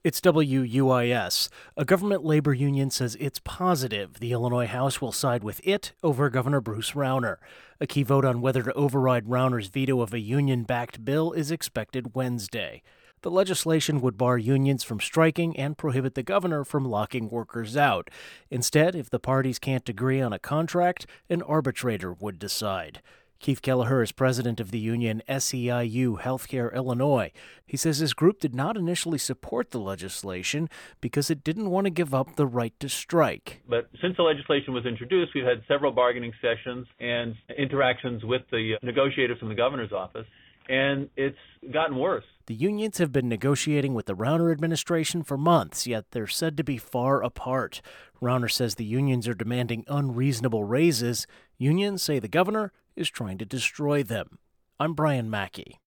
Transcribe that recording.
It's WUIS. A government labor union says it's positive the Illinois House will side with it over Governor Bruce Rauner. A key vote on whether to override Rauner's veto of a union-backed bill is expected Wednesday. The legislation would bar unions from striking and prohibit the governor from locking workers out. Instead, if the parties can't agree on a contract, an arbitrator would decide. Keith Kelleher is president of the union SEIU Healthcare Illinois. He says his group did not initially support the legislation because it didn't want to give up the right to strike. But since the legislation was introduced, we've had several bargaining sessions and interactions with the negotiators from the governor's office, and it's gotten worse. The unions have been negotiating with the Rauner administration for months, yet they're said to be far apart. Rauner says the unions are demanding unreasonable raises. Unions say the governor is trying to destroy them. I'm Brian Mackey.